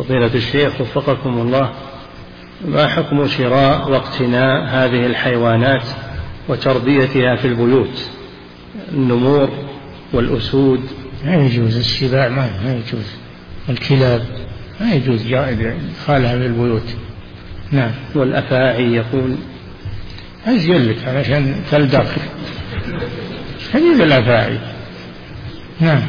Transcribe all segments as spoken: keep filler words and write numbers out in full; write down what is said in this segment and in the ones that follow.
فضيلة الشيخ وفقكم الله، ما حكم شراء واقتناء هذه الحيوانات وتربيتها في البيوت، النمور والأسود؟ ما يجوز السباع، ما يجوز، الكلاب ما يجوز إدخالها في البيوت. نعم. والأفاعي يقول أزين لك علشان تلدغ، خليل الأفاعي. نعم.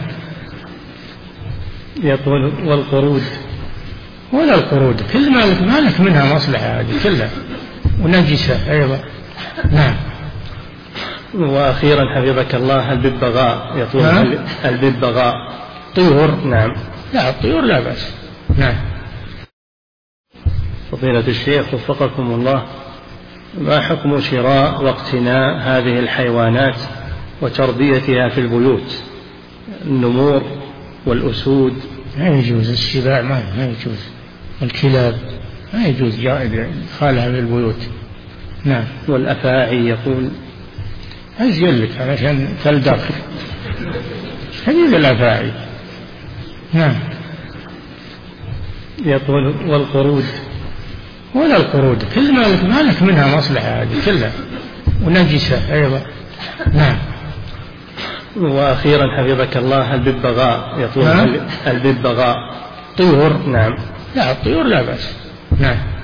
يقول والقرود؟ ولا القرود، كل ما لك ما لك منها مصلحة هذه كلها، ونجسة أيضا. نعم. وأخيرا حفظك الله، الببغاء يقول نعم. الببغاء طيور؟ نعم. لا الطيور لا بأس. نعم. فضيلة الشيخ وفقكم الله، ما حكم شراء واقتناء هذه الحيوانات وتربيتها في البيوت، النمور والأسود؟ ما يجوز السباع، ما يجوز، الكلاب ما يجوز إدخالها في البيوت. نعم. والأفاعي يقول أزين لك علشان تلدغ، خليل الأفاعي. نعم. يقول والقرود؟ ولا القرود، كل ما لك ما لك منها مصلحة هذه كلها، ونجسة أيضا. نعم. وأخيرا حفظك الله، الببغاء يقول نعم. الببغاء طيور؟ نعم. لا الطيور لا بأس. نعم.